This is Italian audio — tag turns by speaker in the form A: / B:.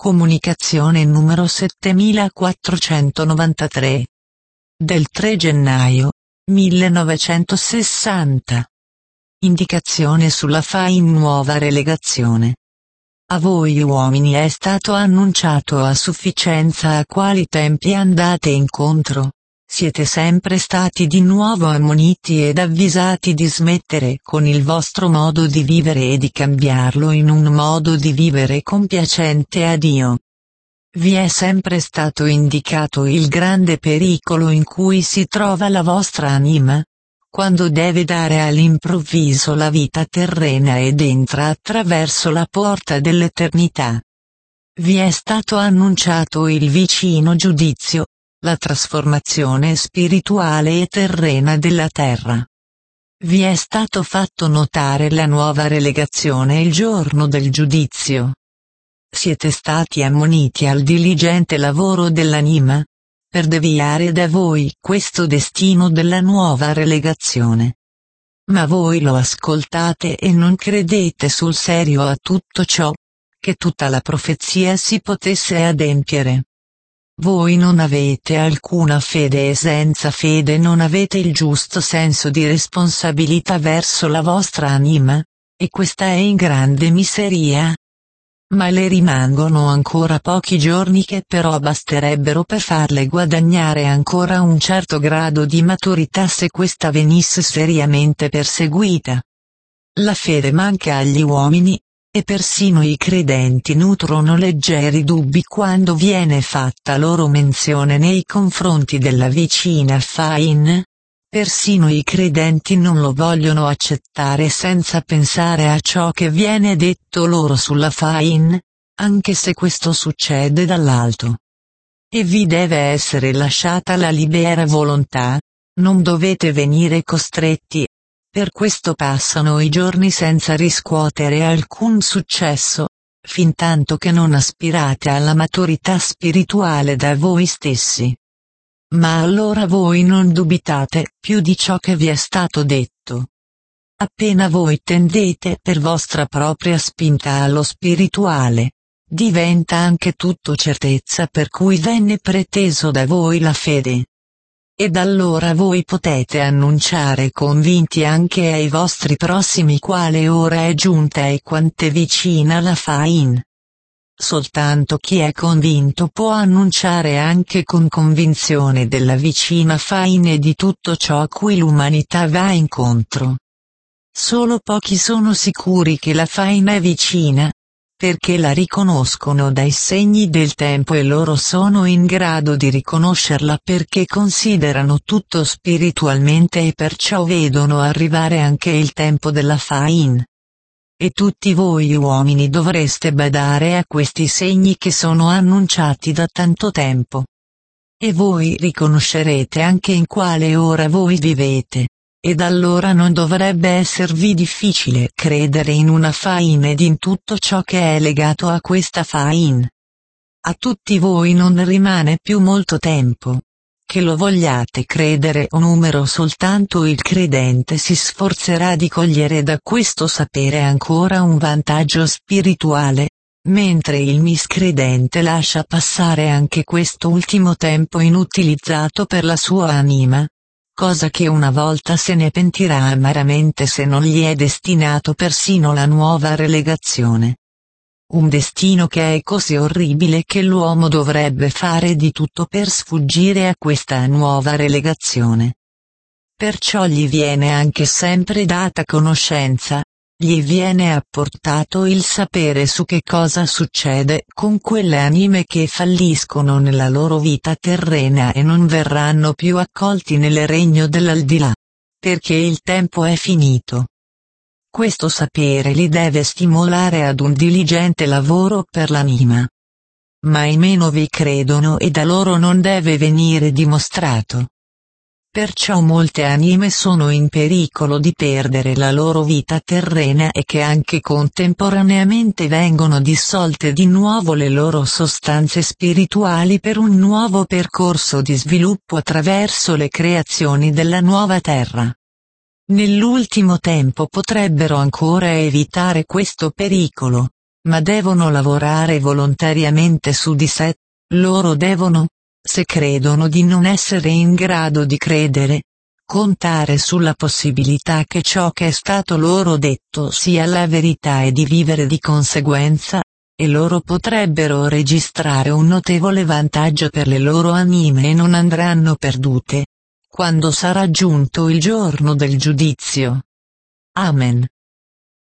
A: Comunicazione numero 7493. Del 3 gennaio 1960. Indicazione sulla Fine nuova relegazione. A voi uomini è stato annunciato a sufficienza a quali tempi andate incontro. Siete sempre stati di nuovo ammoniti ed avvisati di smettere con il vostro modo di vivere e di cambiarlo in un modo di vivere compiacente a Dio. Vi è sempre stato indicato il grande pericolo in cui si trova la vostra anima, quando deve dare all'improvviso la vita terrena ed entra attraverso la porta dell'eternità. Vi è stato annunciato il vicino giudizio, la trasformazione spirituale e terrena della terra. Vi è stato fatto notare la nuova relegazione il giorno del giudizio. Siete stati ammoniti al diligente lavoro dell'anima, per deviare da voi questo destino della nuova relegazione. Ma voi lo ascoltate e non credete sul serio a tutto ciò, che tutta la profezia si potesse adempiere. Voi non avete alcuna fede e senza fede non avete il giusto senso di responsabilità verso la vostra anima, e questa è in grande miseria. Ma le rimangono ancora pochi giorni che però basterebbero per farle guadagnare ancora un certo grado di maturità se questa venisse seriamente perseguita. La fede manca agli uomini, e persino i credenti nutrono leggeri dubbi quando viene fatta loro menzione nei confronti della vicina Fine. Persino i credenti non lo vogliono accettare senza pensare a ciò che viene detto loro sulla Fine, anche se questo succede dall'alto. E vi deve essere lasciata la libera volontà, non dovete venire costretti. Per questo passano i giorni senza riscuotere alcun successo, fintanto che non aspirate alla maturità spirituale da voi stessi. Ma allora voi non dubitate più di ciò che vi è stato detto. Appena voi tendete per vostra propria spinta allo spirituale, diventa anche tutto certezza per cui venne preteso da voi la fede. Ed allora voi potete annunciare convinti anche ai vostri prossimi quale ora è giunta e quant'è vicina la Fine. Soltanto chi è convinto può annunciare anche con convinzione della vicina Fine e di tutto ciò a cui l'umanità va incontro. Solo pochi sono sicuri che la Fine è vicina, perché la riconoscono dai segni del tempo e loro sono in grado di riconoscerla perché considerano tutto spiritualmente e perciò vedono arrivare anche il tempo della Fine. E tutti voi uomini dovreste badare a questi segni che sono annunciati da tanto tempo. E voi riconoscerete anche in quale ora voi vivete. Ed allora non dovrebbe esservi difficile credere in una Fine ed in tutto ciò che è legato a questa Fine. A tutti voi non rimane più molto tempo. Che lo vogliate credere o numero soltanto il credente si sforzerà di cogliere da questo sapere ancora un vantaggio spirituale, mentre il miscredente lascia passare anche questo ultimo tempo inutilizzato per la sua anima. Cosa che una volta se ne pentirà amaramente se non gli è destinato persino la nuova relegazione. Un destino che è così orribile che l'uomo dovrebbe fare di tutto per sfuggire a questa nuova relegazione. Perciò gli viene anche sempre data conoscenza, gli viene apportato il sapere su che cosa succede con quelle anime che falliscono nella loro vita terrena e non verranno più accolti nel regno dell'aldilà, perché il tempo è finito. Questo sapere li deve stimolare ad un diligente lavoro per l'anima. Ma i meno vi credono e da loro non deve venire dimostrato. Perciò molte anime sono in pericolo di perdere la loro vita terrena e che anche contemporaneamente vengono dissolte di nuovo le loro sostanze spirituali per un nuovo percorso di sviluppo attraverso le creazioni della nuova terra. Nell'ultimo tempo potrebbero ancora evitare questo pericolo, ma devono lavorare volontariamente su di sé. Loro devono, se credono di non essere in grado di credere, contare sulla possibilità che ciò che è stato loro detto sia la verità e di vivere di conseguenza, e loro potrebbero registrare un notevole vantaggio per le loro anime e non andranno perdute, quando sarà giunto il giorno del giudizio. Amen.